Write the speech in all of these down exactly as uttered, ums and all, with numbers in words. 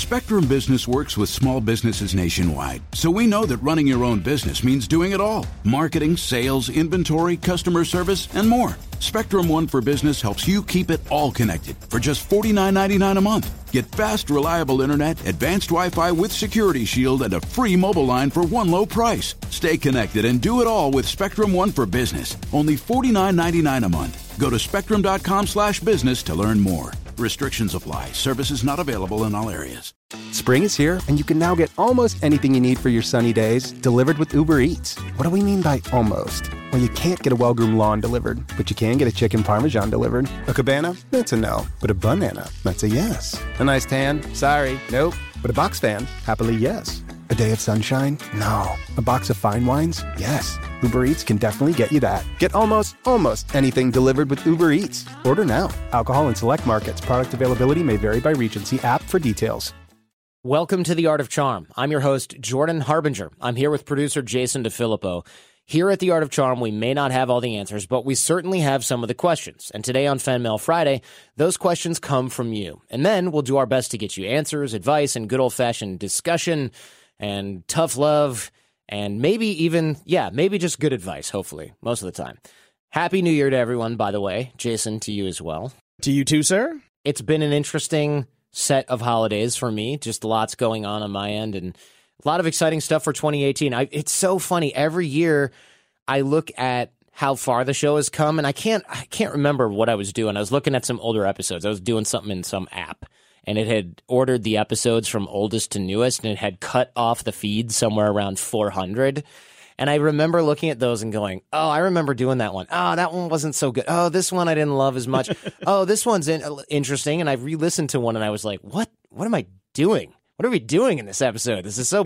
Spectrum Business works with small businesses nationwide, so we know that running your own business means doing it all. Marketing, sales, inventory, customer service, and more. Spectrum One for Business helps you keep it all connected for just forty-nine ninety-nine a month. Get fast, reliable internet, advanced Wi-Fi with Security Shield, and a free mobile line for one low price. Stay connected and do it all with Spectrum One for Business. Only forty-nine ninety-nine a month. Go to spectrum.com slash business to learn more. Restrictions apply. Services not available in all areas. Spring is here, and you can now get almost anything you need for your sunny days delivered with Uber Eats. What do we mean by almost? Well, you can't get a well-groomed lawn delivered, but you can get a chicken parmesan delivered. A cabana? That's a no. But a banana? That's a yes. A nice tan? Sorry, nope. But a box fan? Happily, yes. A day of sunshine? No. A box of fine wines? Yes. Uber Eats can definitely get you that. Get almost, almost anything delivered with Uber Eats. Order now. Alcohol in select markets. Product availability may vary by region. See app for details. Welcome to The Art of Charm. I'm your host, Jordan Harbinger. I'm here with producer Jason DeFilippo. Here at The Art of Charm, we may not have all the answers, but we certainly have some of the questions. And today on Fan Mail Friday, those questions come from you. And then we'll do our best to get you answers, advice, and good old-fashioned discussion and tough love and maybe even, yeah, maybe just good advice, hopefully, most of the time. Happy New Year to everyone, by the way. Jason, to you as well. To you too, sir. It's been an interesting set of holidays for me, just lots going on on my end and a lot of exciting stuff for twenty eighteen. I, it's so funny. Every year I look at how far the show has come, and I can't I can't remember what I was doing. I was looking at some older episodes. I was doing something in some app, and it had ordered the episodes from oldest to newest, and it had cut off the feed somewhere around four hundred. And I remember looking at those and going, oh, I remember doing that one. Oh, that one wasn't so good. Oh, this one I didn't love as much. Oh, this one's in- interesting. And I re-listened to one, and I was like, what? What am I doing? What are we doing in this episode? This is so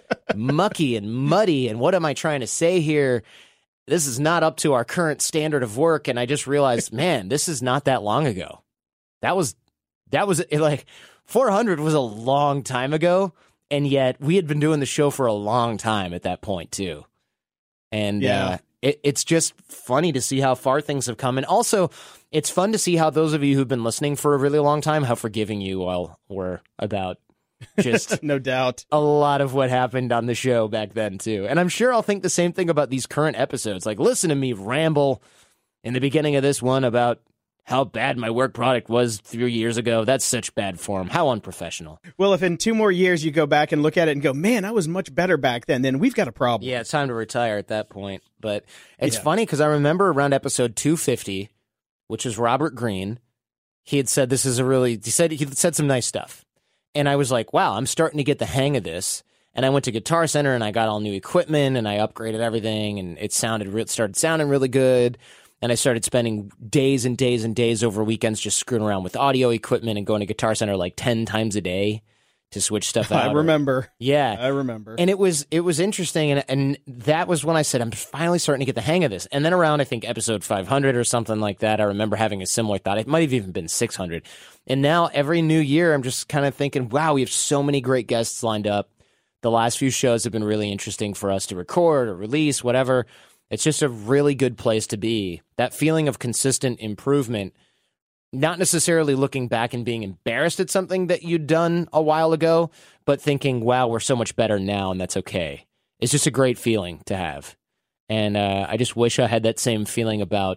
mucky and muddy, and what am I trying to say here? This is not up to our current standard of work. And I just realized, man, this is not that long ago. That was, that was like, four hundred was a long time ago, and yet we had been doing the show for a long time at that point, too. And yeah. uh, it, it's just funny to see how far things have come. And also, it's fun to see how those of you who've been listening for a really long time, how forgiving you all were about just no doubt a lot of what happened on the show back then, too. And I'm sure I'll think the same thing about these current episodes. Like, listen to me ramble in the beginning of this one about how bad my work product was three years ago. That's such bad form. How unprofessional. Well, if in two more years you go back and look at it and go, man, I was much better back then, then we've got a problem. Yeah, it's time to retire at that point. But it's yeah. funny because I remember around episode two fifty, which is Robert Greene, he had said this is a really, he said he said some nice stuff. And I was like, wow, I'm starting to get the hang of this. And I went to Guitar Center and I got all new equipment and I upgraded everything and it sounded, it started sounding really good. And I started spending days and days and days over weekends just screwing around with audio equipment and going to Guitar Center like ten times a day to switch stuff out. I remember. Or, yeah. I remember. And it was it was interesting. And, and that was when I said, I'm finally starting to get the hang of this. And then around, I think, episode five hundred or something like that, I remember having a similar thought. It might have even been six hundred. And now every new year, I'm just kind of thinking, wow, we have so many great guests lined up. The last few shows have been really interesting for us to record or release, whatever. It's just a really good place to be. That feeling of consistent improvement, not necessarily looking back and being embarrassed at something that you'd done a while ago, but thinking, wow, we're so much better now, and that's okay. It's just a great feeling to have. And uh, I just wish I had that same feeling about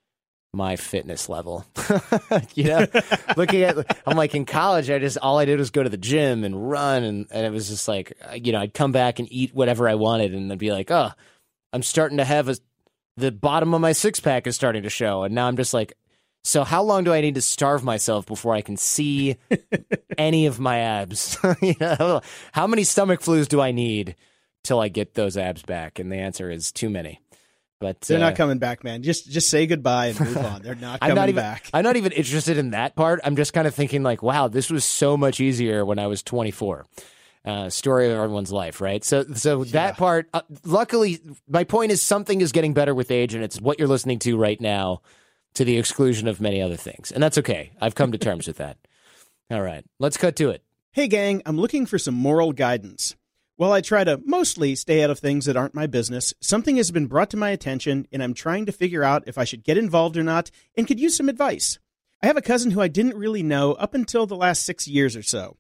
my fitness level. You know, looking at, I'm like in college, I just, all I did was go to the gym and run. And, and it was just like, you know, I'd come back and eat whatever I wanted and then be like, oh, I'm starting to have a, the bottom of my six pack is starting to show. And now I'm just like, so how long do I need to starve myself before I can see any of my abs? You know, how many stomach flus do I need till I get those abs back? And the answer is too many. But they're uh, not coming back, man. Just just say goodbye and move on. They're not coming I'm not even, back. I'm not even interested in that part. I'm just kind of thinking like, wow, this was so much easier when I was twenty-four. Uh, story of everyone's life, right? So, so yeah. that part. Uh, luckily, my point is something is getting better with age, and it's what you're listening to right now, to the exclusion of many other things, and that's okay. I've come to terms with that. All right, let's cut to it. Hey, gang, I'm looking for some moral guidance. While I try to mostly stay out of things that aren't my business, something has been brought to my attention, and I'm trying to figure out if I should get involved or not, and could use some advice. I have a cousin who I didn't really know up until the last six years or so.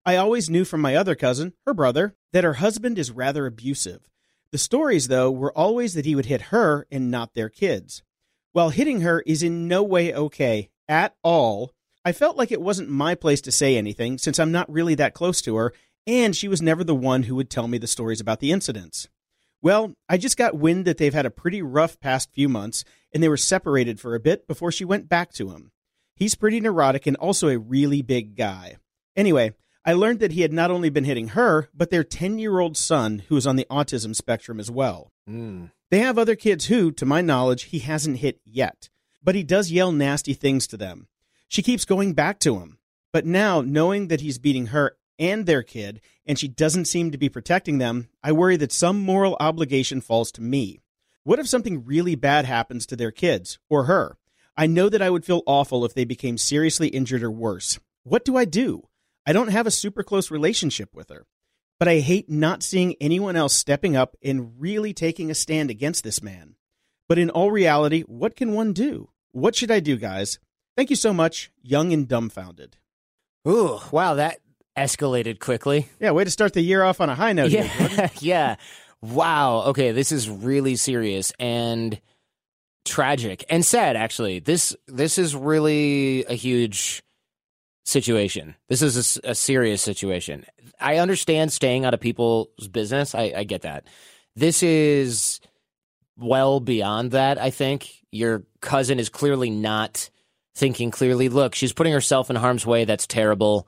I always knew from my other cousin, her brother, that her husband is rather abusive. The stories, though, were always that he would hit her and not their kids. While hitting her is in no way okay at all, I felt like it wasn't my place to say anything since I'm not really that close to her, and she was never the one who would tell me the stories about the incidents. Well, I just got wind that they've had a pretty rough past few months, and they were separated for a bit before she went back to him. He's pretty neurotic and also a really big guy. Anyway, I learned that he had not only been hitting her, but their ten-year-old son, who is on the autism spectrum as well. Mm. They have other kids who, to my knowledge, he hasn't hit yet, but he does yell nasty things to them. She keeps going back to him, but now, knowing that he's beating her and their kid, and she doesn't seem to be protecting them, I worry that some moral obligation falls to me. What if something really bad happens to their kids, or her? I know that I would feel awful if they became seriously injured or worse. What do I do? I don't have a super close relationship with her, but I hate not seeing anyone else stepping up and really taking a stand against this man. But in all reality, what can one do? What should I do, guys? Thank you so much, Young and Dumbfounded. Ooh, wow, that escalated quickly. Yeah, way to start the year off on a high note. Yeah, here, yeah. Wow. Okay, this is really serious and tragic and sad. Actually, this this is really a huge situation. This is a, a serious situation. I understand staying out of people's business. I, I get that. This is well beyond that. I think your cousin is clearly not thinking clearly. Look, she's putting herself in harm's way. That's terrible.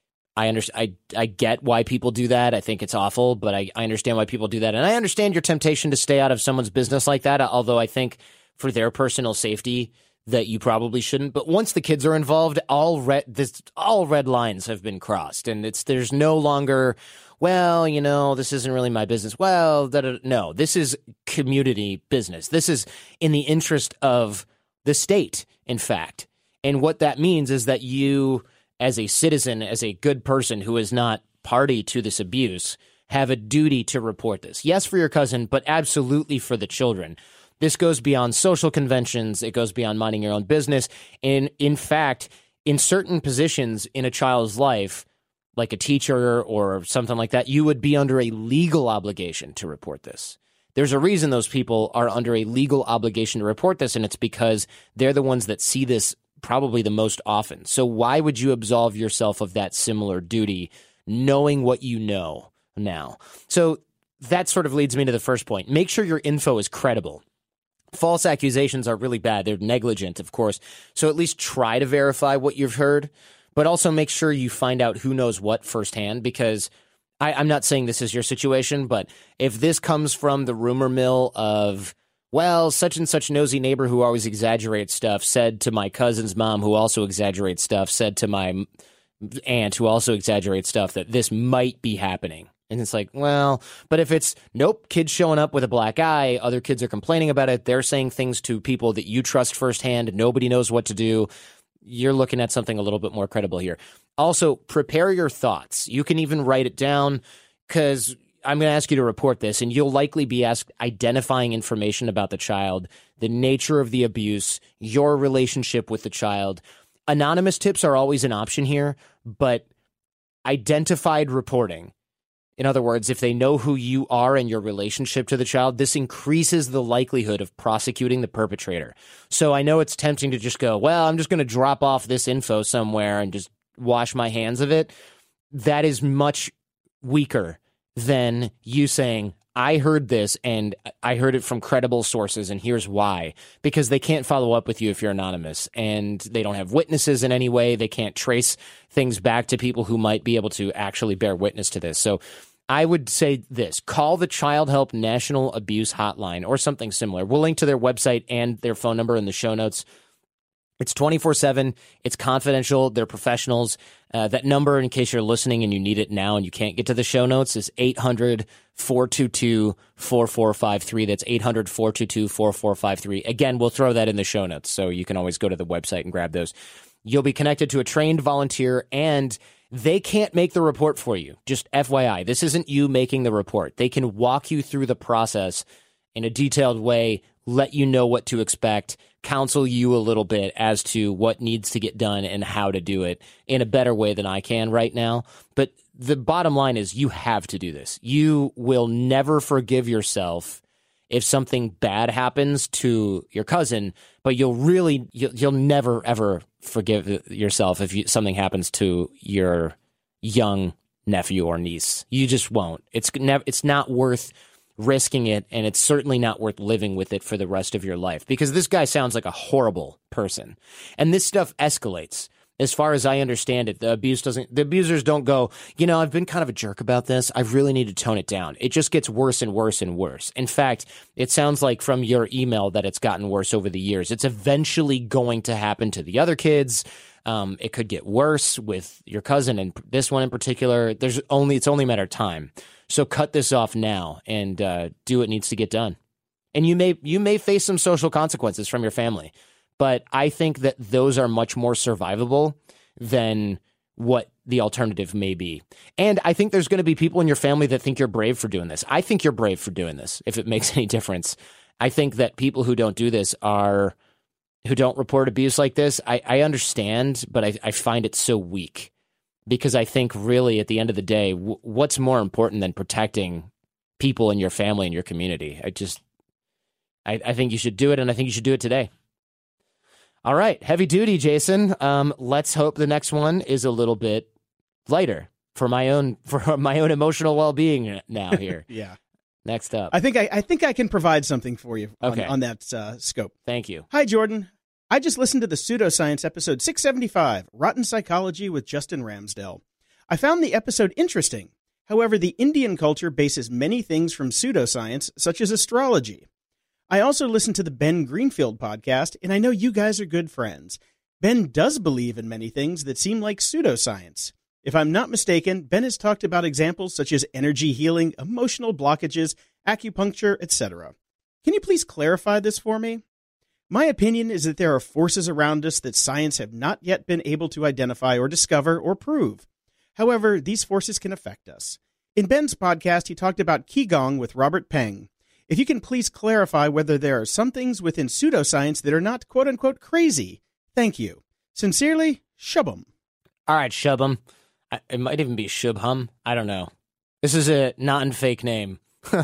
I understand. I I get why people do that. I think it's awful, but I, I understand why people do that. And I understand your temptation to stay out of someone's business like that, although I think for their personal safety that you probably shouldn't. But once the kids are involved, all red this all red lines have been crossed, and it's there's no longer, well, you know, this isn't really my business. Well, da, da, no, this is community business. This is in the interest of the state, in fact. And what that means is that you, as a citizen, as a good person who is not party to this abuse, have a duty to report this. Yes, for your cousin, but absolutely for the children. This goes beyond social conventions. It goes beyond minding your own business. And in fact, in certain positions in a child's life, like a teacher or something like that, you would be under a legal obligation to report this. There's a reason those people are under a legal obligation to report this, and it's because they're the ones that see this probably the most often. So why would you absolve yourself of that similar duty, knowing what you know now? So that sort of leads me to the first point. Make sure your info is credible. False accusations are really bad. They're negligent, of course. So at least try to verify what you've heard, but also make sure you find out who knows what firsthand, because I, I'm not saying this is your situation, but if this comes from the rumor mill of, well, such and such nosy neighbor who always exaggerates stuff said to my cousin's mom, who also exaggerates stuff, said to my aunt, who also exaggerates stuff, that this might be happening. And it's like, well, but if it's, nope, kids showing up with a black eye, other kids are complaining about it, they're saying things to people that you trust firsthand, nobody knows what to do, you're looking at something a little bit more credible here. Also, prepare your thoughts. You can even write it down, because I'm going to ask you to report this, and you'll likely be asked identifying information about the child, the nature of the abuse, your relationship with the child. Anonymous tips are always an option here, but identified reporting. In other words, if they know who you are and your relationship to the child, this increases the likelihood of prosecuting the perpetrator. So I know it's tempting to just go, well, I'm just going to drop off this info somewhere and just wash my hands of it. That is much weaker than you saying, I heard this and I heard it from credible sources and here's why. Because they can't follow up with you if you're anonymous, and they don't have witnesses in any way. They can't trace things back to people who might be able to actually bear witness to this. So I would say this: call the Child Help National Abuse Hotline or something similar. We'll link to their website and their phone number in the show notes. It's twenty-four seven. It's confidential. They're professionals. Uh, that number, in case you're listening and you need it now and you can't get to the show notes, is eight hundred, four two two, four four five three. That's eight hundred, four two two, four four five three. Again, we'll throw that in the show notes, so you can always go to the website and grab those. You'll be connected to a trained volunteer, and they can't make the report for you. Just F Y I, this isn't you making the report. They can walk you through the process in a detailed way, let you know what to expect, counsel you a little bit as to what needs to get done and how to do it in a better way than I can right now. But the bottom line is you have to do this. You will never forgive yourself if something bad happens to your cousin, but you'll really, you'll, you'll never, ever forgive yourself if you, something happens to your young nephew or niece. You just won't. It's never, it's not worth risking it, and it's certainly not worth living with it for the rest of your life, because this guy sounds like a horrible person. And this stuff escalates. As far as I understand it, the abuse doesn't, the abusers don't go, you know, I've been kind of a jerk about this, I really need to tone it down. It just gets worse and worse and worse. In fact, it sounds like from your email that it's gotten worse over the years. It's eventually going to happen to the other kids. Um, it could get worse with your cousin and this one in particular. There's only, it's only a matter of time. So cut this off now and uh, do what needs to get done. And you may, you may face some social consequences from your family. But I think that those are much more survivable than what the alternative may be. And I think there's going to be people in your family that think you're brave for doing this. I think you're brave for doing this, if it makes any difference. I think that people who don't do this are, who don't report abuse like this, I, I understand, but I, I find it so weak. Because I think really at the end of the day, w- what's more important than protecting people in your family and your community? I just, I, I think you should do it, and I think you should do it today. All right, heavy duty, Jason. Um, let's hope the next one is a little bit lighter for my own for my own emotional well-being now here. Yeah. Next up. I think I, I think I can provide something for you on, okay. on that uh, scope. Thank you. Hi, Jordan. I just listened to the Pseudoscience episode six seventy-five, Rotten Psychology with Justin Ramsdell. I found the episode interesting. However, the Indian culture bases many things from pseudoscience, such as astrology. I also listened to the Ben Greenfield podcast, and I know you guys are good friends. Ben does believe in many things that seem like pseudoscience. If I'm not mistaken, Ben has talked about examples such as energy healing, emotional blockages, acupuncture, et cetera. Can you please clarify this for me? My opinion is that there are forces around us that science have not yet been able to identify or discover or prove. However, these forces can affect us. In Ben's podcast, he talked about Qigong with Robert Peng. If you can please clarify whether there are some things within pseudoscience that are not quote-unquote crazy. Thank you. Sincerely, Shubham. All right, Shubham. I, it might even be Shubham. I don't know. This is a non-fake name.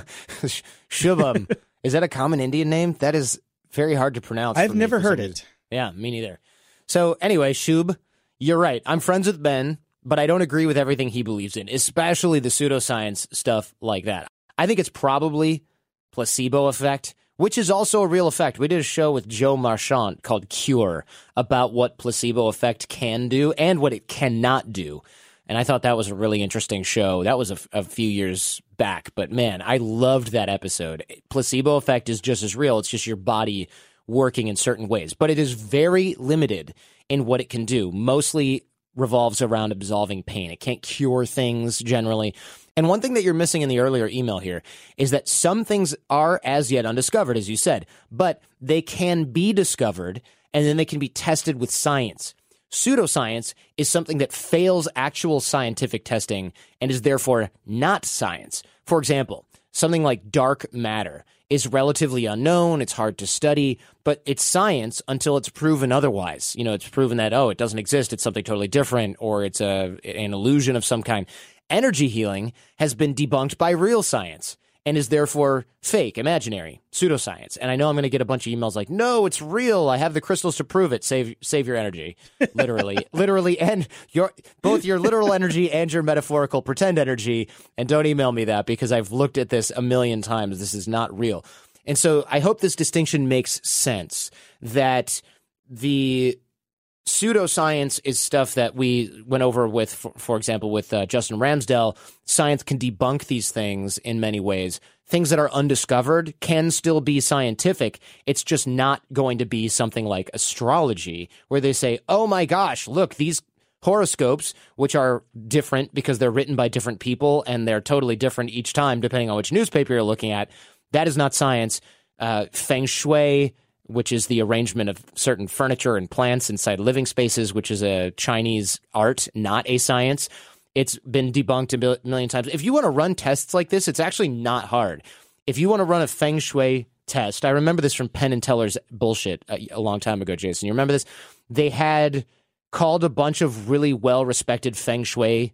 Shubham. Is that a common Indian name? That is very hard to pronounce. I've never heard it. Yeah, me neither. So anyway, Shub, you're right. I'm friends with Ben, but I don't agree with everything he believes in, especially the pseudoscience stuff like that. I think it's probably placebo effect, which is also a real effect. We did a show with Joe Marchant called Cure about what placebo effect can do and what it cannot do. And I thought that was a really interesting show. That was a, a few years back. But man, I loved that episode. Placebo effect is just as real. It's just your body working in certain ways. But it is very limited in what it can do. Mostly revolves around absolving pain. It can't cure things generally. And one thing that you're missing in the earlier email here is that some things are as yet undiscovered, as you said, but they can be discovered and then they can be tested with science. Pseudoscience is something that fails actual scientific testing and is therefore not science. For example, something like dark matter is relatively unknown, it's hard to study, but it's science until it's proven otherwise. You know, it's proven that, oh, it doesn't exist, it's something totally different, or it's a an illusion of some kind. Energy healing has been debunked by real science and is therefore fake, imaginary, pseudoscience. And I know I'm going to get a bunch of emails like, no, it's real. I have the crystals to prove it. Save save your energy, literally, literally, and your both your literal energy and your metaphorical pretend energy. And don't email me that because I've looked at this a million times. This is not real. And so I hope this distinction makes sense, that the pseudoscience is stuff that we went over with, for, for example, with uh, Justin Ramsdell. Science can debunk these things in many ways. Things that are undiscovered can still be scientific. It's just not going to be something like astrology, where they say, oh my gosh, look, these horoscopes, which are different because they're written by different people and they're totally different each time, depending on which newspaper you're looking at. That is not science. Uh, feng shui, which is the arrangement of certain furniture and plants inside living spaces, which is a Chinese art, not a science. It's been debunked a million times. If you want to run tests like this, it's actually not hard. If you want to run a feng shui test, I remember this from Penn and Teller's bullshit a, a long time ago, Jason. You remember this? They had called a bunch of really well-respected feng shui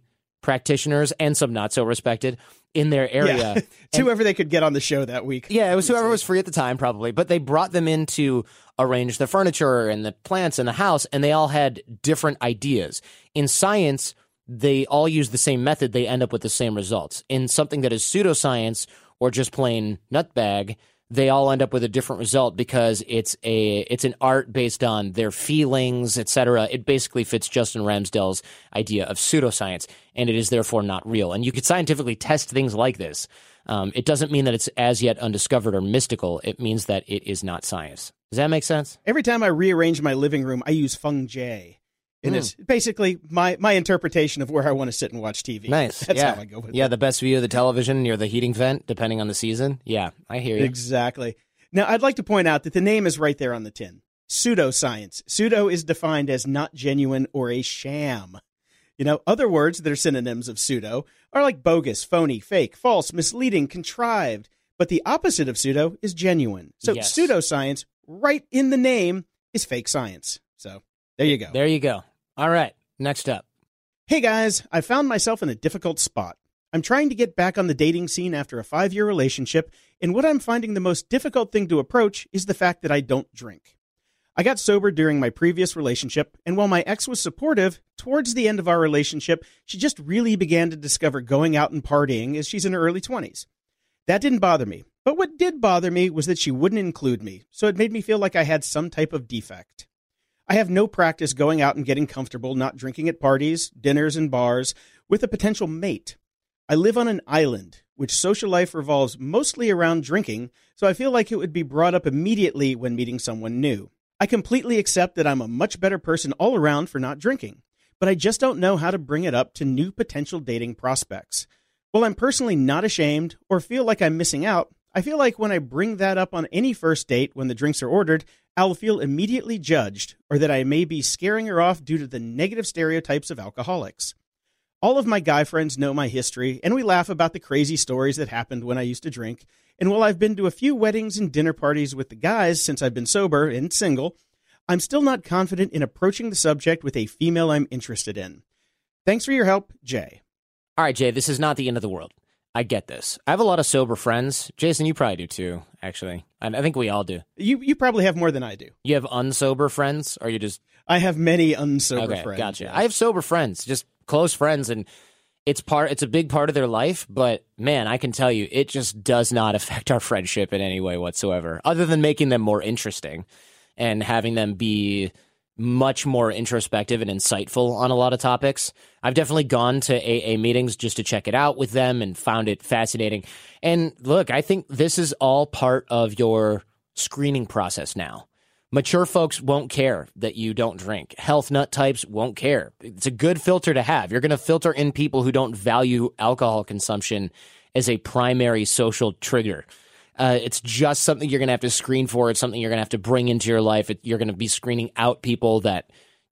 practitioners and some not so respected in their area. Yeah. And, whoever they could get on the show that week. yeah, it was whoever was free at the time, probably. But they brought them in to arrange the furniture and the plants in the house, and they all had different ideas. In science, they all use the same method. They end up with the same results. In something that is pseudoscience or just plain nutbag, they all end up with a different result because it's a it's an art based on their feelings, et cetera. It basically fits Justin Ramsdell's idea of pseudoscience, and it is therefore not real. And you could scientifically test things like this. Um, it doesn't mean that it's as yet undiscovered or mystical. It means that it is not science. Does that make sense? Every time I rearrange my living room, I use Feng Jie. And mm. it's basically my, my interpretation of where I want to sit and watch T V. Nice. That's yeah. how I go with yeah, it. Yeah, the best view of the television near the heating vent, depending on the season. Yeah, I hear you. Exactly. Now, I'd like to point out that the name is right there on the tin. Pseudoscience. Pseudo is defined as not genuine or a sham. You know, other words that are synonyms of pseudo are like bogus, phony, fake, false, misleading, contrived. But the opposite of pseudo is genuine. So yes. pseudoscience, right in the name, is fake science. So there you go. There you go. All right. Next up. Hey guys, I found myself in a difficult spot. I'm trying to get back on the dating scene after a five-year relationship, and what I'm finding the most difficult thing to approach is the fact that I don't drink. I got sober during my previous relationship, and while my ex was supportive, towards the end of our relationship, she just really began to discover going out and partying as she's in her early twenties. That didn't bother me, but what did bother me was that she wouldn't include me, so it made me feel like I had some type of defect. I have no practice going out and getting comfortable not drinking at parties, dinners, and bars with a potential mate. I live on an island, which social life revolves mostly around drinking, so I feel like it would be brought up immediately when meeting someone new. I completely accept that I'm a much better person all around for not drinking, but I just don't know how to bring it up to new potential dating prospects. While I'm personally not ashamed or feel like I'm missing out, I feel like when I bring that up on any first date when the drinks are ordered, I'll feel immediately judged or that I may be scaring her off due to the negative stereotypes of alcoholics. All of my guy friends know my history, and we laugh about the crazy stories that happened when I used to drink. And while I've been to a few weddings and dinner parties with the guys since I've been sober and single, I'm still not confident in approaching the subject with a female I'm interested in. Thanks for your help, Jay. All right, Jay, this is not the end of the world. I get this. I have a lot of sober friends. Jason, you probably do too, actually. I, I think we all do. You you probably have more than I do. You have unsober friends, or you just... I have many unsober okay, friends. Gotcha. Yes. I have sober friends, just close friends, and it's part. It's a big part of their life, but man, I can tell you, it just does not affect our friendship in any way whatsoever, other than making them more interesting and having them be much more introspective and insightful on a lot of topics. I've definitely gone to A A meetings just to check it out with them and found it fascinating. And look, I think this is all part of your screening process now. Mature folks won't care that you don't drink. Health nut types won't care. It's a good filter to have. You're going to filter in people who don't value alcohol consumption as a primary social trigger. Uh, it's just something you're going to have to screen for. It's something you're going to have to bring into your life. It, you're going to be screening out people that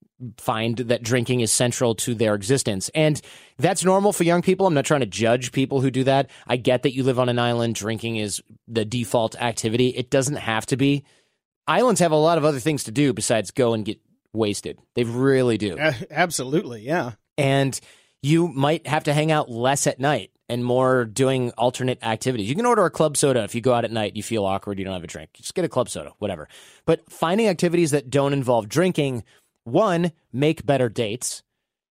find that drinking is central to their existence. And that's normal for young people. I'm not trying to judge people who do that. I get that you live on an island. Drinking is the default activity. It doesn't have to be. Islands have a lot of other things to do besides go and get wasted. They really do. Uh, absolutely, yeah. And you might have to hang out less at night and more doing alternate activities. You can order a club soda if you go out at night, you feel awkward, you don't have a drink. Just get a club soda, whatever. But finding activities that don't involve drinking, one, make better dates.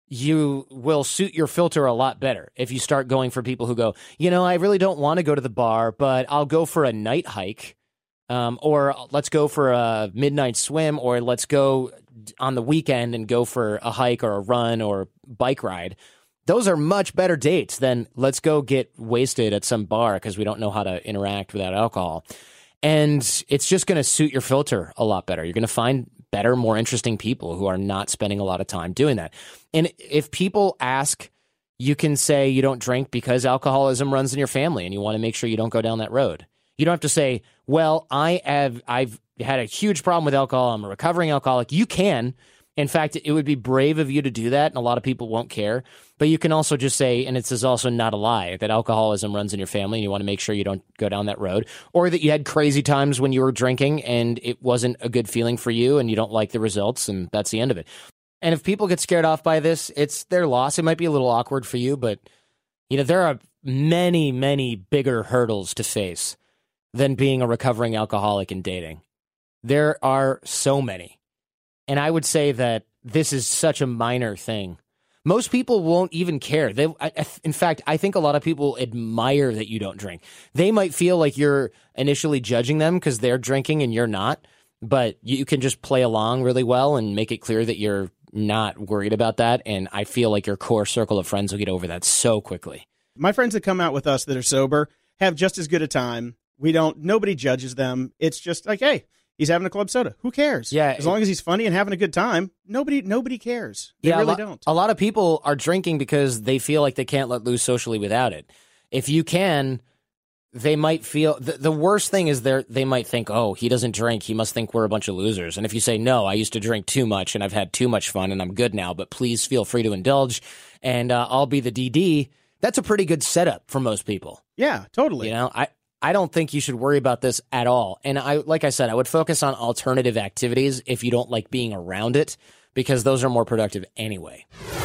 You will suit your filter a lot better if you start going for people who go, you know, I really don't want to go to the bar, but I'll go for a night hike. Um, or let's go for a midnight swim, or let's go on the weekend and go for a hike or a run or bike ride. Those are much better dates than let's go get wasted at some bar because we don't know how to interact without alcohol. And it's just going to suit your filter a lot better. You're going to find better, more interesting people who are not spending a lot of time doing that. And if people ask, you can say you don't drink because alcoholism runs in your family and you want to make sure you don't go down that road. You don't have to say, well, I have, I've had a huge problem with alcohol. I'm a recovering alcoholic. You can. In fact, it would be brave of you to do that, and a lot of people won't care. But you can also just say, and this is also not a lie, that alcoholism runs in your family, and you want to make sure you don't go down that road. Or that you had crazy times when you were drinking, and it wasn't a good feeling for you, and you don't like the results, and that's the end of it. And if people get scared off by this, it's their loss. It might be a little awkward for you, but you know, there are many, many bigger hurdles to face than being a recovering alcoholic and dating. There are so many. And I would say that this is such a minor thing. Most people won't even care. They, I, in fact, I think a lot of people admire that you don't drink. They might feel like you're initially judging them because they're drinking and you're not, but you can just play along really well and make it clear that you're not worried about that. And I feel like your core circle of friends will get over that so quickly. My friends that come out with us that are sober have just as good a time. We don't, nobody judges them. It's just like, hey, he's having a club soda. Who cares? Yeah. As long as he's funny and having a good time, nobody nobody cares. They yeah, really a lo- don't. A lot of people are drinking because they feel like they can't let loose socially without it. If you can, they might feel, the, the worst thing is they they might think, oh, he doesn't drink. He must think we're a bunch of losers. And if you say, no, I used to drink too much and I've had too much fun and I'm good now, but please feel free to indulge and uh, I'll be the D D, that's a pretty good setup for most people. Yeah, totally. You know, I, I don't think you should worry about this at all. And I, like I said, I would focus on alternative activities if you don't like being around it, because those are more productive anyway.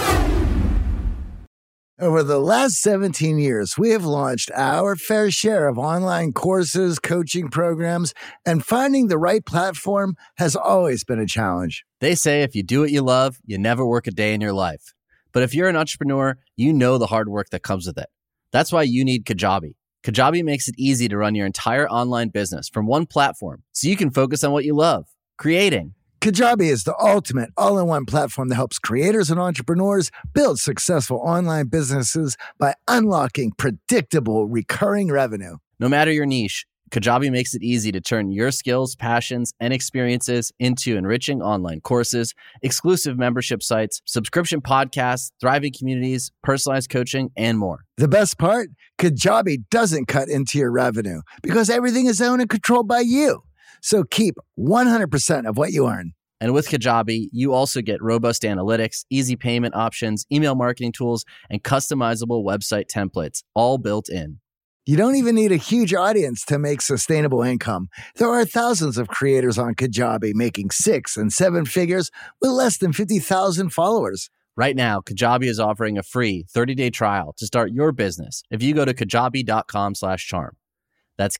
Over the last seventeen years, we have launched our fair share of online courses, coaching programs, and finding the right platform has always been a challenge. They say if you do what you love, you never work a day in your life. But if you're an entrepreneur, you know the hard work that comes with it. That's why you need Kajabi. Kajabi makes it easy to run your entire online business from one platform so you can focus on what you love, creating. Kajabi is the ultimate all-in-one platform that helps creators and entrepreneurs build successful online businesses by unlocking predictable, recurring revenue. No matter your niche, Kajabi makes it easy to turn your skills, passions, and experiences into enriching online courses, exclusive membership sites, subscription podcasts, thriving communities, personalized coaching, and more. The best part? Kajabi doesn't cut into your revenue because everything is owned and controlled by you. So keep one hundred percent of what you earn. And with Kajabi, you also get robust analytics, easy payment options, email marketing tools, and customizable website templates, all built in. You don't even need a huge audience to make sustainable income. There are thousands of creators on Kajabi making six and seven figures with less than fifty thousand followers. Right now, Kajabi is offering a free thirty-day trial to start your business if you go to kajabi.com slash charm. That's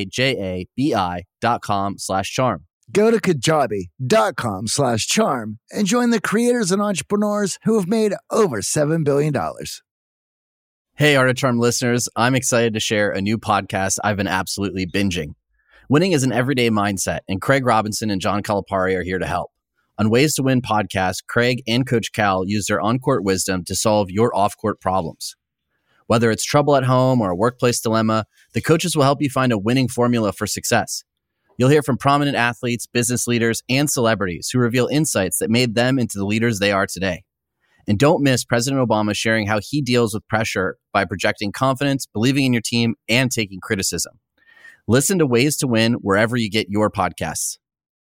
K-A-J-A-B-I dot com slash charm. Go to kajabi.com slash charm and join the creators and entrepreneurs who have made over seven billion dollars. Hey, Art of Charm listeners, I'm excited to share a new podcast I've been absolutely binging. Winning is an everyday mindset, and Craig Robinson and John Calipari are here to help. On Ways to Win podcast, Craig and Coach Cal use their on-court wisdom to solve your off-court problems. Whether it's trouble at home or a workplace dilemma, the coaches will help you find a winning formula for success. You'll hear from prominent athletes, business leaders, and celebrities who reveal insights that made them into the leaders they are today. And don't miss President Obama sharing how he deals with pressure by projecting confidence, believing in your team, and taking criticism. Listen to Ways to Win wherever you get your podcasts.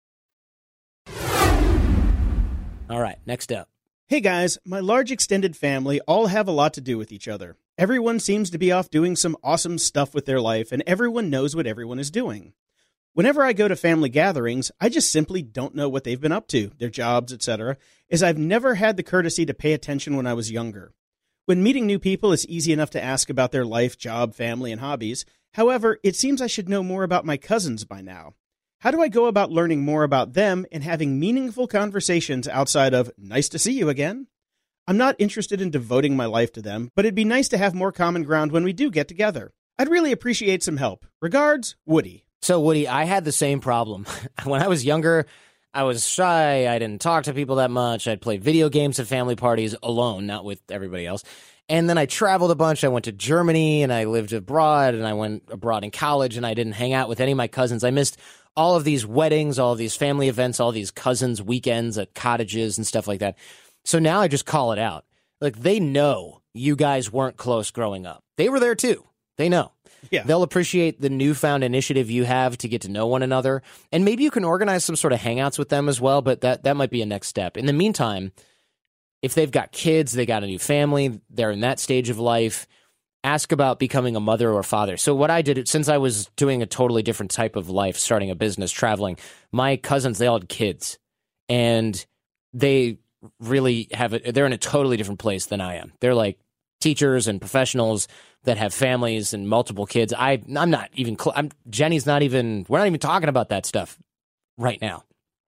All right, next up. Hey guys, my large extended family all have a lot to do with each other. Everyone seems to be off doing some awesome stuff with their life, and everyone knows what everyone is doing. Whenever I go to family gatherings, I just simply don't know what they've been up to, their jobs, et cetera, as I've never had the courtesy to pay attention when I was younger. When meeting new people, it's easy enough to ask about their life, job, family, and hobbies. However, it seems I should know more about my cousins by now. How do I go about learning more about them and having meaningful conversations outside of, nice to see you again? I'm not interested in devoting my life to them, but it'd be nice to have more common ground when we do get together. I'd really appreciate some help. Regards, Woody. So, Woody, I had the same problem. When I was younger, I was shy. I didn't talk to people that much. I'd play video games at family parties alone, not with everybody else. And then I traveled a bunch. I went to Germany, and I lived abroad, and I went abroad in college, and I didn't hang out with any of my cousins. I missed all of these weddings, all of these family events, all these cousins' weekends at cottages and stuff like that. So now I just call it out. Like, they know you guys weren't close growing up. They were there, too. They know. Yeah. They'll appreciate the newfound initiative you have to get to know one another. And maybe you can organize some sort of hangouts with them as well, but that, that might be a next step. In the meantime, if they've got kids, they got a new family, they're in that stage of life, ask about becoming a mother or father. So what I did, since I was doing a totally different type of life, starting a business, traveling, my cousins, they all had kids. And they really have it. They're in a totally different place than I am. They're like teachers and professionals that have families and multiple kids. I, I'm not even, cl- I'm, Jenny's not even, we're not even talking about that stuff right now.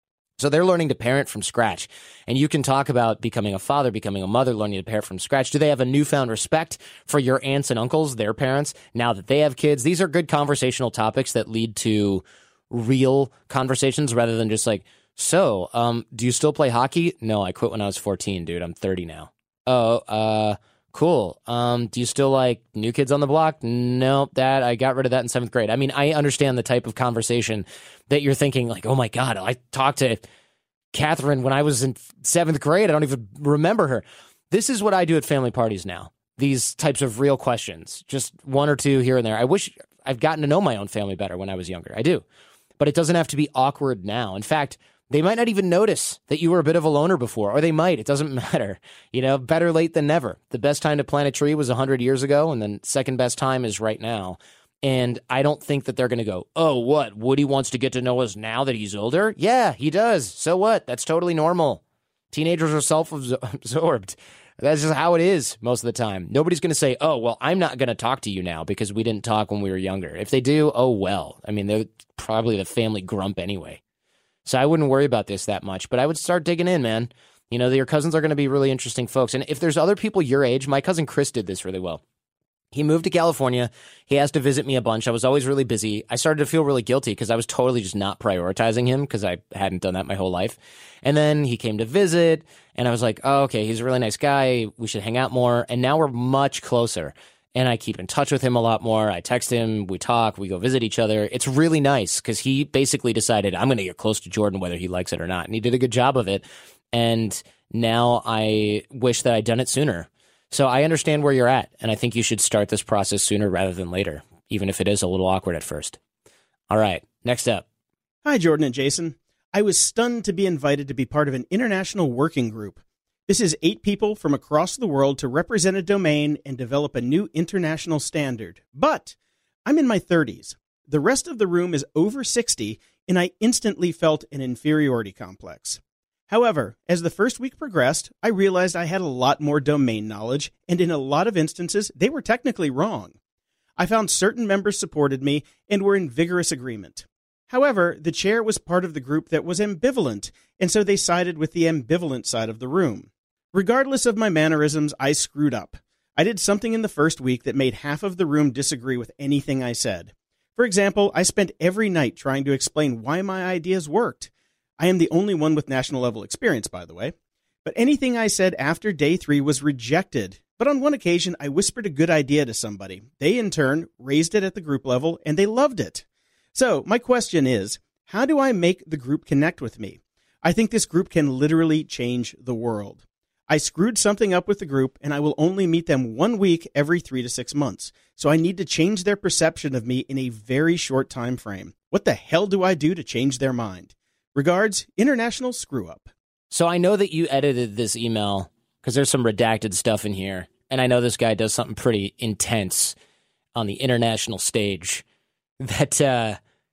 So they're learning to parent from scratch. And you can talk about becoming a father, becoming a mother, learning to parent from scratch. Do they have a newfound respect for your aunts and uncles, their parents, now that they have kids? These are good conversational topics that lead to real conversations rather than just like, so, um, do you still play hockey? No, I quit when I was fourteen, dude. I'm thirty now. Oh, uh, cool. Um, do you still like New Kids on the Block? Nope, that I got rid of that in seventh grade. I mean, I understand the type of conversation that you're thinking like, oh my God, I talked to Catherine when I was in seventh grade. I don't even remember her. This is what I do at family parties now. These types of real questions, just one or two here and there. I wish I've gotten to know my own family better when I was younger. I do. But it doesn't have to be awkward now. In fact, they might not even notice that you were a bit of a loner before, or they might. It doesn't matter. You know, better late than never. The best time to plant a tree was one hundred years ago, and then second best time is right now. And I don't think that they're going to go, oh, what? Woody wants to get to know us now that he's older? Yeah, he does. So what? That's totally normal. Teenagers are self-absorbed. That's just how it is most of the time. Nobody's going to say, oh, well, I'm not going to talk to you now because we didn't talk when we were younger. If they do, oh, well. I mean, they're probably the family grump anyway. So I wouldn't worry about this that much, but I would start digging in, man. You know, your cousins are going to be really interesting folks. And if there's other people your age, my cousin Chris did this really well. He moved to California. He has to visit me a bunch. I was always really busy. I started to feel really guilty because I was totally just not prioritizing him because I hadn't done that my whole life. And then he came to visit, and I was like, oh, okay, he's a really nice guy. We should hang out more. And now we're much closer. And I keep in touch with him a lot more. I text him, we talk, we go visit each other. It's really nice because he basically decided I'm going to get close to Jordan whether he likes it or not. And he did a good job of it. And now I wish that I'd done it sooner. So I understand where you're at. And I think you should start this process sooner rather than later, even if it is a little awkward at first. All right, next up. Hi, Jordan and Jason. I was stunned to be invited to be part of an international working group. This is eight people from across the world to represent a domain and develop a new international standard. But I'm in my thirties. The rest of the room is over sixty, and I instantly felt an inferiority complex. However, as the first week progressed, I realized I had a lot more domain knowledge, and in a lot of instances, they were technically wrong. I found certain members supported me and were in vigorous agreement. However, the chair was part of the group that was ambivalent, and so they sided with the ambivalent side of the room. Regardless of my mannerisms, I screwed up. I did something in the first week that made half of the room disagree with anything I said. For example, I spent every night trying to explain why my ideas worked. I am the only one with national level experience, by the way. But anything I said after day three was rejected. But on one occasion, I whispered a good idea to somebody. They, in turn, raised it at the group level, and they loved it. So, my question is, how do I make the group connect with me? I think this group can literally change the world. I screwed something up with the group, and I will only meet them one week every three to six months. So I need to change their perception of me in a very short time frame. What the hell do I do to change their mind? Regards, International Screw Up. So I know that you edited this email because there's some redacted stuff in here. And I know this guy does something pretty intense on the international stage that, uh,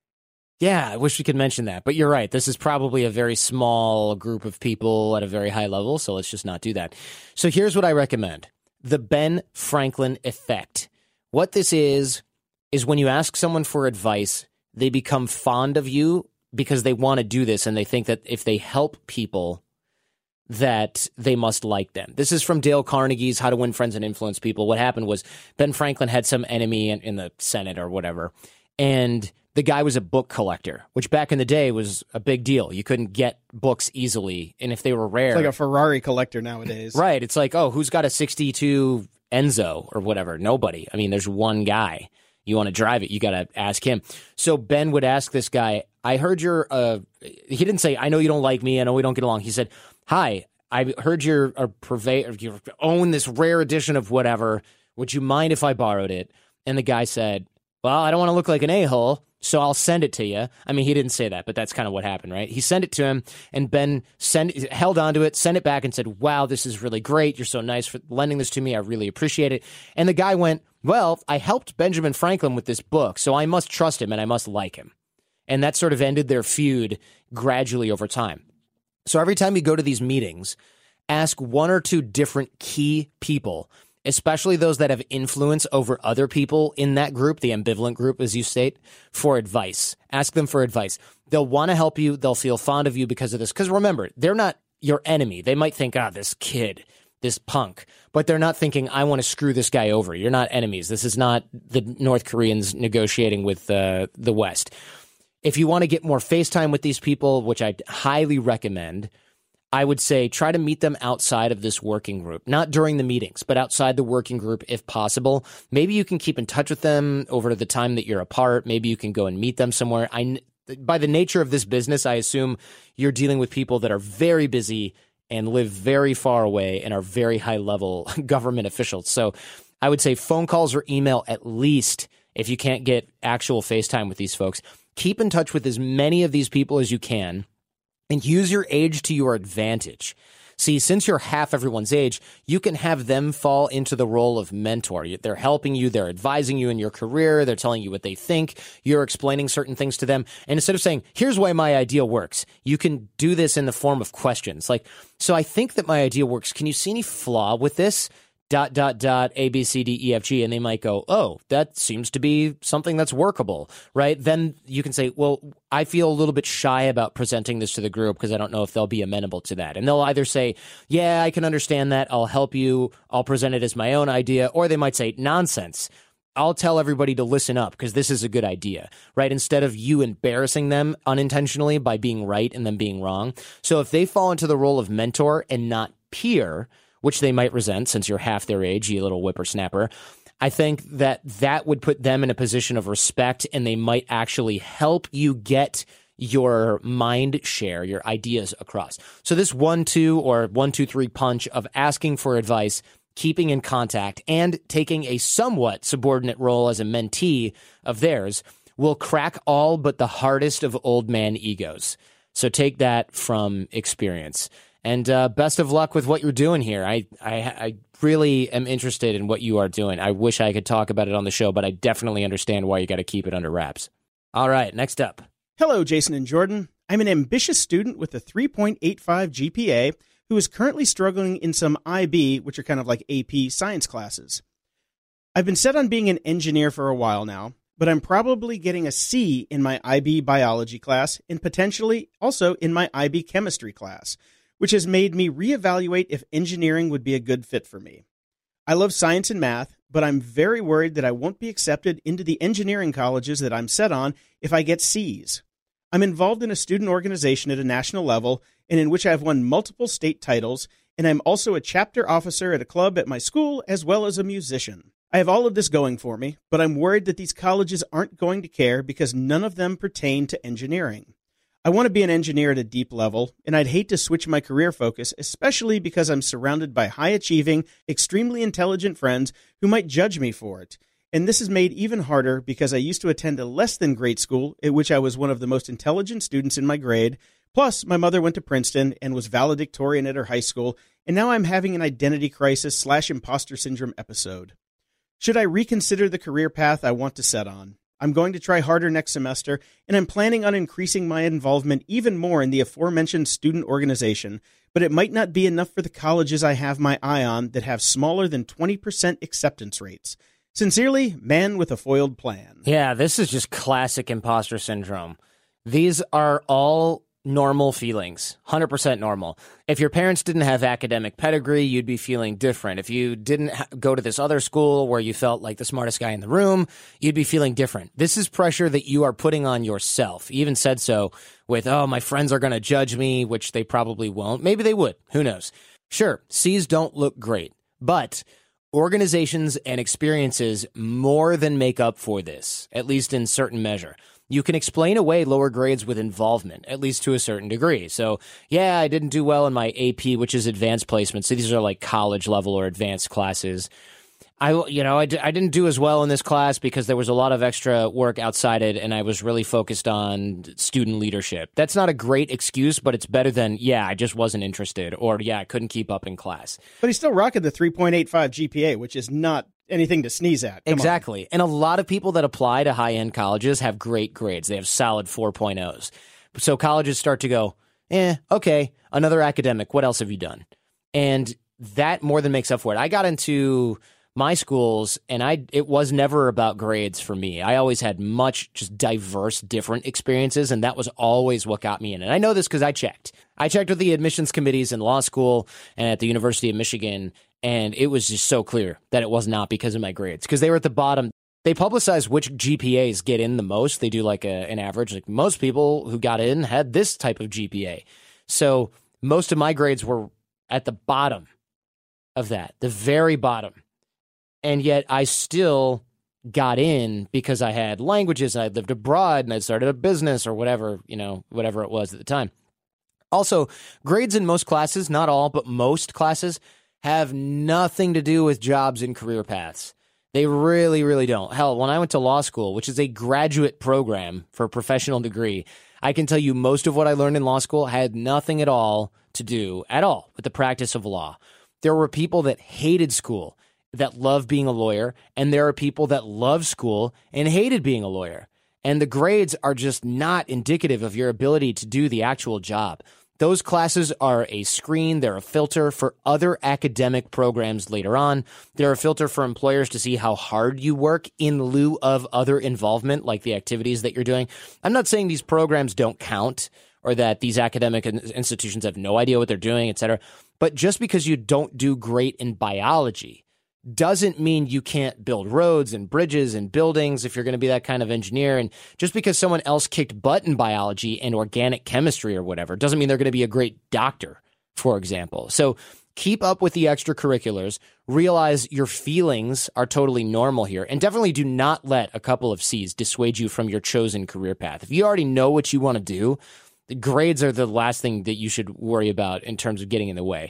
yeah, I wish we could mention that. But you're right. This is probably a very small group of people at a very high level, so let's just not do that. So here's what I recommend. The Ben Franklin effect. What this is, is when you ask someone for advice, they become fond of you because they want to do this, and they think that if they help people, that they must like them. This is from Dale Carnegie's How to Win Friends and Influence People. What happened was Ben Franklin had some enemy in, in the Senate or whatever, and the guy was a book collector, which back in the day was a big deal. You couldn't get books easily, and if they were rare... It's like a Ferrari collector nowadays. Right. It's like, oh, who's got a sixty-two Enzo or whatever? Nobody. I mean, there's one guy. You want to drive it, you got to ask him. So Ben would ask this guy, I heard you're... Uh, he didn't say, I know you don't like me, I know we don't get along. He said, hi, I heard you're a purveyor, you own this rare edition of whatever. Would you mind if I borrowed it? And the guy said, well, I don't want to look like an a-hole, so I'll send it to you. I mean, he didn't say that, but that's kind of what happened, right? He sent it to him, and Ben sent, held onto it, sent it back, and said, wow, this is really great. You're so nice for lending this to me. I really appreciate it. And the guy went, well, I helped Benjamin Franklin with this book, so I must trust him, and I must like him. And that sort of ended their feud gradually over time. So every time you go to these meetings, ask one or two different key people, especially those that have influence over other people in that group, the ambivalent group, as you state, for advice. Ask them for advice. They'll want to help you. They'll feel fond of you because of this. Because remember, they're not your enemy. They might think, ah, this kid, this punk, but they're not thinking, I want to screw this guy over. You're not enemies. This is not the North Koreans negotiating with uh, the West. If you want to get more FaceTime with these people, which I highly recommend, I would say try to meet them outside of this working group, not during the meetings, but outside the working group if possible. Maybe you can keep in touch with them over the time that you're apart. Maybe you can go and meet them somewhere. I, by the nature of this business, I assume you're dealing with people that are very busy and live very far away and are very high-level government officials. So I would say phone calls or email at least if you can't get actual FaceTime with these folks. Keep in touch with as many of these people as you can and use your age to your advantage. See, since you're half everyone's age, you can have them fall into the role of mentor. They're helping you. They're advising you in your career. They're telling you what they think. You're explaining certain things to them. And instead of saying, here's why my idea works, you can do this in the form of questions. Like, so I think that my idea works. Can you see any flaw with this? Dot, dot, dot, A, B, C, D, E, F, G. And they might go, oh, that seems to be something that's workable, right? Then you can say, well, I feel a little bit shy about presenting this to the group because I don't know if they'll be amenable to that. And they'll either say, yeah, I can understand that. I'll help you. I'll present it as my own idea. Or they might say, nonsense. I'll tell everybody to listen up because this is a good idea, right? Instead of you embarrassing them unintentionally by being right and them being wrong. So if they fall into the role of mentor and not peer, which they might resent since you're half their age, you little whippersnapper, I think that that would put them in a position of respect and they might actually help you get your mind share, your ideas across. So this one, two, or one, two, three punch of asking for advice, keeping in contact, and taking a somewhat subordinate role as a mentee of theirs will crack all but the hardest of old man egos. So take that from experience. And uh, best of luck with what you're doing here. I, I I really am interested in what you are doing. I wish I could talk about it on the show, but I definitely understand why you got to keep it under wraps. All right, next up. Hello, Jason and Jordan. I'm an ambitious student with a three point eight five G P A who is currently struggling in some I B, which are kind of like A P science classes. I've been set on being an engineer for a while now, but I'm probably getting a C in my I B biology class and potentially also in my I B chemistry class, which has made me reevaluate if engineering would be a good fit for me. I love science and math, but I'm very worried that I won't be accepted into the engineering colleges that I'm set on if I get C's. I'm involved in a student organization at a national level, and in which I have won multiple state titles, and I'm also a chapter officer at a club at my school, as well as a musician. I have all of this going for me, but I'm worried that these colleges aren't going to care because none of them pertain to engineering. I want to be an engineer at a deep level, and I'd hate to switch my career focus, especially because I'm surrounded by high-achieving, extremely intelligent friends who might judge me for it. And this is made even harder because I used to attend a less than great school at which I was one of the most intelligent students in my grade. Plus, my mother went to Princeton and was valedictorian at her high school, and now I'm having an identity crisis slash imposter syndrome episode. Should I reconsider the career path I want to set on? I'm going to try harder next semester, and I'm planning on increasing my involvement even more in the aforementioned student organization, but it might not be enough for the colleges I have my eye on that have smaller than twenty percent acceptance rates. Sincerely, man with a foiled plan. Yeah, this is just classic imposter syndrome. These are all normal feelings, one hundred percent normal. If your parents didn't have academic pedigree, you'd be feeling different. If you didn't ha- go to this other school where you felt like the smartest guy in the room, you'd be feeling different. This is pressure that you are putting on yourself. You even said so with, oh, my friends are going to judge me, which they probably won't. Maybe they would. Who knows? Sure, C's don't look great, but organizations and experiences more than make up for this, at least in certain measure. You can explain away lower grades with involvement, at least to a certain degree. So, yeah, I didn't do well in my A P, which is advanced placement. So these are like college level or advanced classes. I, you know, I, d- I didn't do as well in this class because there was a lot of extra work outside it, and I was really focused on student leadership. That's not a great excuse, but it's better than, yeah, I just wasn't interested, or, yeah, I couldn't keep up in class. But he's still rocking the three point eight five G P A, which is not anything to sneeze at. Come exactly. on. And a lot of people that apply to high-end colleges have great grades. They have solid four point ohs. So colleges start to go, eh, okay, another academic. What else have you done? And that more than makes up for it. I got into my schools, and I it was never about grades for me. I always had much just diverse, different experiences, and that was always what got me in. And I know this because I checked. I checked with the admissions committees in law school and at the University of Michigan, and it was just so clear that it was not because of my grades, because they were at the bottom. They publicize which G P As get in the most. They do like a, an average. Like most people who got in had this type of G P A. So most of my grades were at the bottom of that, the very bottom. And yet I still got in because I had languages and I lived abroad and I started a business or whatever, you know, whatever it was at the time. Also, grades in most classes, not all, but most classes, have nothing to do with jobs and career paths. They really, really don't. Hell, when I went to law school, which is a graduate program for a professional degree, I can tell you most of what I learned in law school had nothing at all to do, at all, with the practice of law. There were people that hated school that love being a lawyer, and there are people that love school and hated being a lawyer. And the grades are just not indicative of your ability to do the actual job. Those classes are a screen. They're a filter for other academic programs later on. They're a filter for employers to see how hard you work in lieu of other involvement, like the activities that you're doing. I'm not saying these programs don't count or that these academic institutions have no idea what they're doing, et cetera. But just because you don't do great in biology doesn't mean you can't build roads and bridges and buildings if you're going to be that kind of engineer. And just because someone else kicked butt in biology and organic chemistry or whatever doesn't mean they're going to be a great doctor, for example. So keep up with the extracurriculars. Realize your feelings are totally normal here. And definitely do not let a couple of C's dissuade you from your chosen career path. If you already know what you want to do, the grades are the last thing that you should worry about in terms of getting in the way.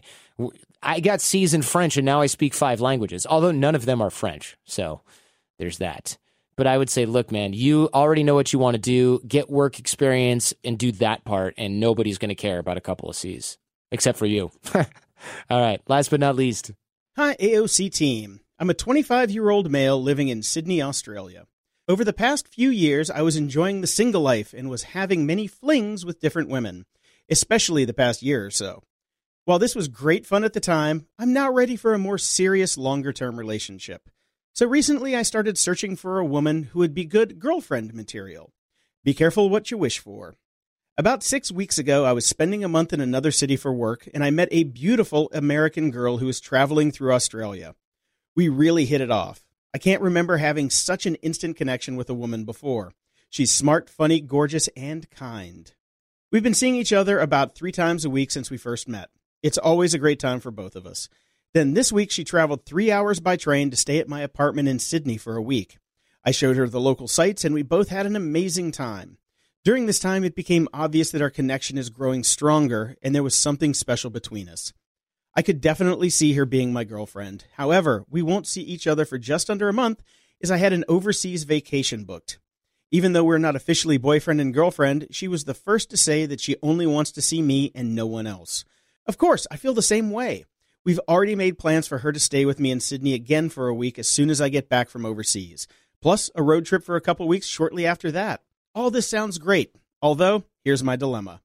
I got C's in French, and now I speak five languages, although none of them are French. So there's that. But I would say, look, man, you already know what you want to do. Get work experience and do that part, and nobody's going to care about a couple of C's, except for you. All right, last but not least. Hi, A O C team. I'm a twenty-five-year-old male living in Sydney, Australia. Over the past few years, I was enjoying the single life and was having many flings with different women, especially the past year or so. While this was great fun at the time, I'm now ready for a more serious, longer-term relationship. So recently I started searching for a woman who would be good girlfriend material. Be careful what you wish for. About six weeks ago, I was spending a month in another city for work, and I met a beautiful American girl who was traveling through Australia. We really hit it off. I can't remember having such an instant connection with a woman before. She's smart, funny, gorgeous, and kind. We've been seeing each other about three times a week since we first met. It's always a great time for both of us. Then this week, she traveled three hours by train to stay at my apartment in Sydney for a week. I showed her the local sites, and we both had an amazing time. During this time, it became obvious that our connection is growing stronger, and there was something special between us. I could definitely see her being my girlfriend. However, we won't see each other for just under a month, as I had an overseas vacation booked. Even though we're not officially boyfriend and girlfriend, she was the first to say that she only wants to see me and no one else. Of course, I feel the same way. We've already made plans for her to stay with me in Sydney again for a week as soon as I get back from overseas, plus a road trip for a couple weeks shortly after that. All this sounds great, although here's my dilemma.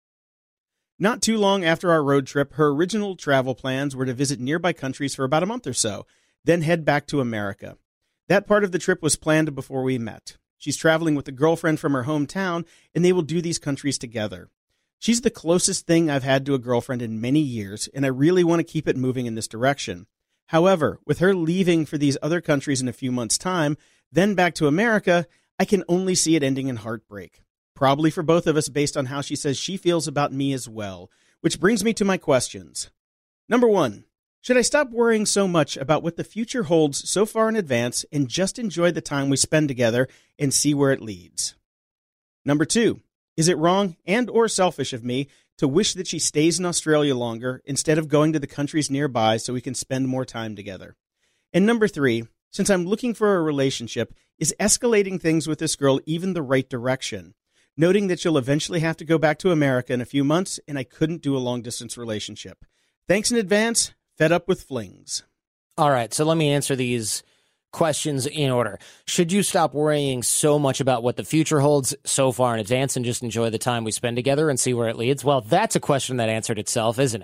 Not too long after our road trip, her original travel plans were to visit nearby countries for about a month or so, then head back to America. That part of the trip was planned before we met. She's traveling with a girlfriend from her hometown, and they will do these countries together. She's the closest thing I've had to a girlfriend in many years, and I really want to keep it moving in this direction. However, with her leaving for these other countries in a few months' time, then back to America, I can only see it ending in heartbreak. Probably for both of us based on how she says she feels about me as well, which brings me to my questions. Number one, should I stop worrying so much about what the future holds so far in advance and just enjoy the time we spend together and see where it leads? Number two, is it wrong and or selfish of me to wish that she stays in Australia longer instead of going to the countries nearby so we can spend more time together? And number three, since I'm looking for a relationship, is escalating things with this girl even the right direction? Noting that she'll eventually have to go back to America in a few months and I couldn't do a long-distance relationship. Thanks in advance. Fed up with flings. All right, so let me answer these questions in order. Should you stop worrying so much about what the future holds so far in advance and just enjoy the time we spend together and see where it leads? Well, that's a question that answered itself, isn't it?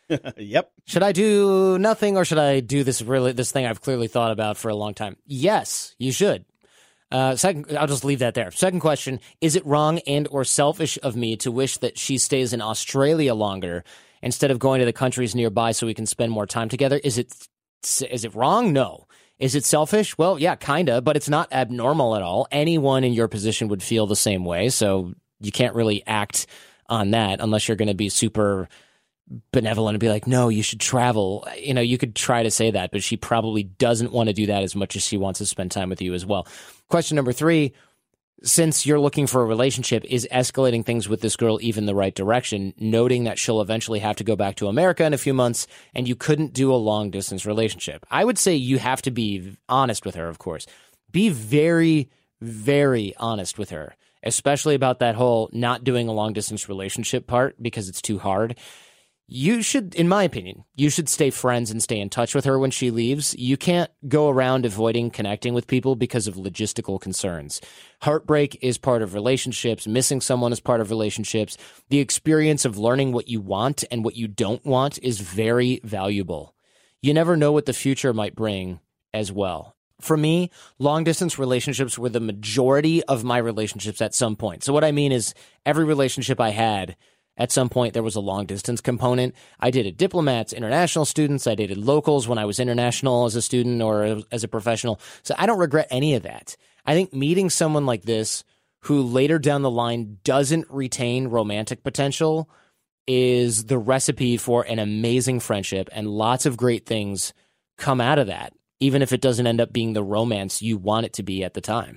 Yep. Should I do nothing, or should I do this really this thing I've clearly thought about for a long time? Yes, you should. Uh, second, I'll just leave that there. Second question, is it wrong and or selfish of me to wish that she stays in Australia longer instead of going to the countries nearby so we can spend more time together? Is it is it wrong? No. Is it selfish? Well, yeah, kind of, but it's not abnormal at all. Anyone in your position would feel the same way, so you can't really act on that unless you're going to be super benevolent and be like, no, you should travel. You know, you could try to say that, but she probably doesn't want to do that as much as she wants to spend time with you as well. Question number three, since you're looking for a relationship, is escalating things with this girl even the right direction, noting that she'll eventually have to go back to America in a few months and you couldn't do a long-distance relationship? I would say you have to be honest with her, of course. Be very, very honest with her, especially about that whole not doing a long-distance relationship part because it's too hard. You should, in my opinion, you should stay friends and stay in touch with her when she leaves. You can't go around avoiding connecting with people because of logistical concerns. Heartbreak is part of relationships. Missing someone is part of relationships. The experience of learning what you want and what you don't want is very valuable. You never know what the future might bring as well. For me, long-distance relationships were the majority of my relationships at some point. So what I mean is every relationship I had, at some point, there was a long-distance component. I dated diplomats, international students. I dated locals when I was international as a student or as a professional. So I don't regret any of that. I think meeting someone like this who later down the line doesn't retain romantic potential is the recipe for an amazing friendship, and lots of great things come out of that, even if it doesn't end up being the romance you want it to be at the time.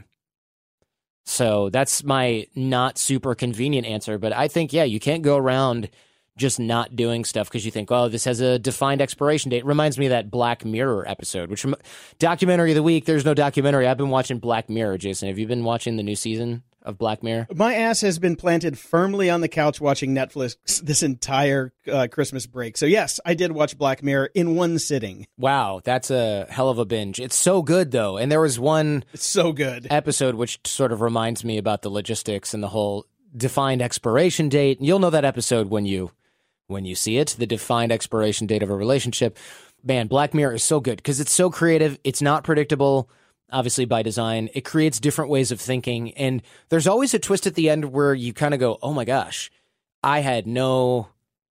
So that's my not super convenient answer, but I think, yeah, you can't go around just not doing stuff because you think, oh, this has a defined expiration date. It reminds me of that Black Mirror episode, which documentary of the week. There's no documentary. I've been watching Black Mirror, Jason. Have you been watching the new season of Black Mirror? My ass has been planted firmly on the couch watching Netflix this entire uh, Christmas break. So yes, I did watch Black Mirror in one sitting. Wow, that's a hell of a binge. It's so good, though. And there was one it's so good episode which sort of reminds me about the logistics and the whole defined expiration date. And you'll know that episode when you when you see it, the defined expiration date of a relationship. Man, Black Mirror is so good because it's so creative. It's not predictable. Obviously by design, it creates different ways of thinking. And there's always a twist at the end where you kind of go, oh my gosh, I had no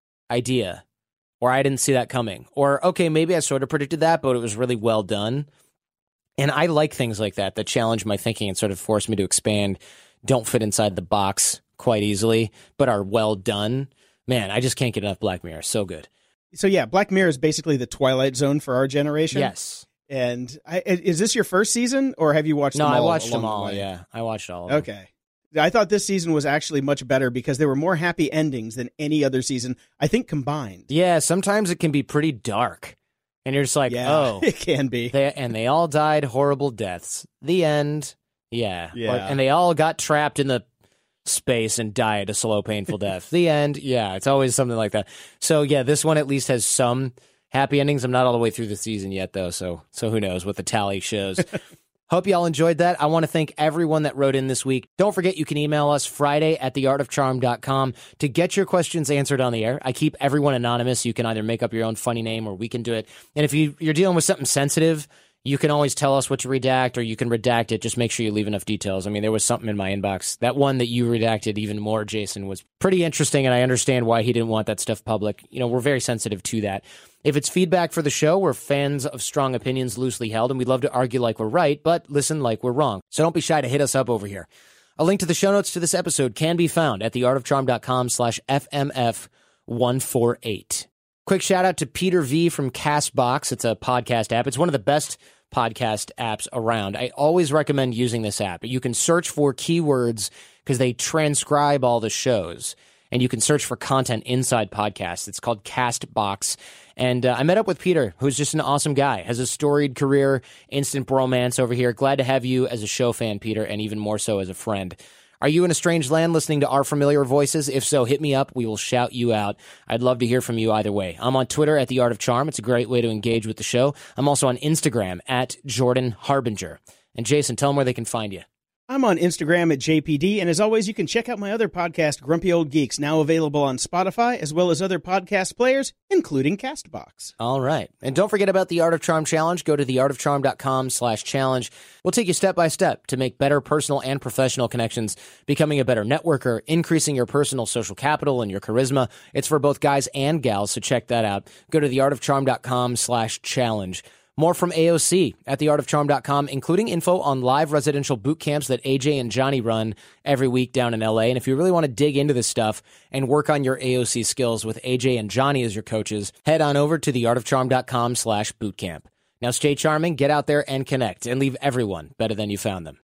idea, or I didn't see that coming, or, okay, maybe I sort of predicted that, but it was really well done. And I like things like that, that challenge my thinking and sort of force me to expand, don't fit inside the box quite easily, but are well done. Man, I just can't get enough Black Mirror. So good. So yeah, Black Mirror is basically the Twilight Zone for our generation. Yes. And I, is this your first season, or have you watched no, them all? No, I watched along them all, the way? yeah. I watched all of them. Okay. I thought this season was actually much better because there were more happy endings than any other season, I think, combined. Yeah, sometimes it can be pretty dark. And you're just like, yeah, oh. it can be. They, and they all died horrible deaths. The end. Yeah. Yeah. Or, and they all got trapped in the space and died a slow, painful death. The end. Yeah, it's always something like that. So, yeah, this one at least has some happy endings. I'm not all the way through the season yet, though, so so who knows what the tally shows. Hope you all enjoyed that. I want to thank everyone that wrote in this week. Don't forget you can email us Friday at the art of charm dot com to get your questions answered on the air. I keep everyone anonymous. You can either make up your own funny name or we can do it. And if you, you're dealing with something sensitive, you can always tell us what to redact, or you can redact it. Just make sure you leave enough details. I mean, there was something in my inbox. That one that you redacted even more, Jason, was pretty interesting, and I understand why he didn't want that stuff public. You know, we're very sensitive to that. If it's feedback for the show, we're fans of strong opinions loosely held, and we'd love to argue like we're right, but listen like we're wrong. So don't be shy to hit us up over here. A link to the show notes to this episode can be found at the art of charm dot com slash F M F one forty-eight. Quick shout out to Peter V from Castbox. It's a podcast app. It's one of the best podcast apps around. I always recommend using this app. You can search for keywords because they transcribe all the shows, and you can search for content inside podcasts. It's called Castbox. And uh, I met up with Peter, who's just an awesome guy, has a storied career, instant bromance over here. Glad to have you as a show fan, Peter, and even more so as a friend. Are you in a strange land listening to our familiar voices? If so, hit me up. We will shout you out. I'd love to hear from you either way. I'm on Twitter at The Art of Charm. It's a great way to engage with the show. I'm also on Instagram at Jordan Harbinger. And Jason, tell them where they can find you. I'm on Instagram at J P D, and as always, you can check out my other podcast, Grumpy Old Geeks, now available on Spotify, as well as other podcast players, including CastBox. All right. And don't forget about the Art of Charm Challenge. Go to theartofcharm.com slash challenge. We'll take you step by step to make better personal and professional connections, becoming a better networker, increasing your personal social capital and your charisma. It's for both guys and gals, so check that out. Go to theartofcharm.com slash challenge. More from A O C at the art of charm dot com, including info on live residential boot camps that A J and Johnny run every week down in L A. And if you really want to dig into this stuff and work on your A O C skills with A J and Johnny as your coaches, head on over to theartofcharm.com slash bootcamp. Now stay charming, get out there and connect, and leave everyone better than you found them.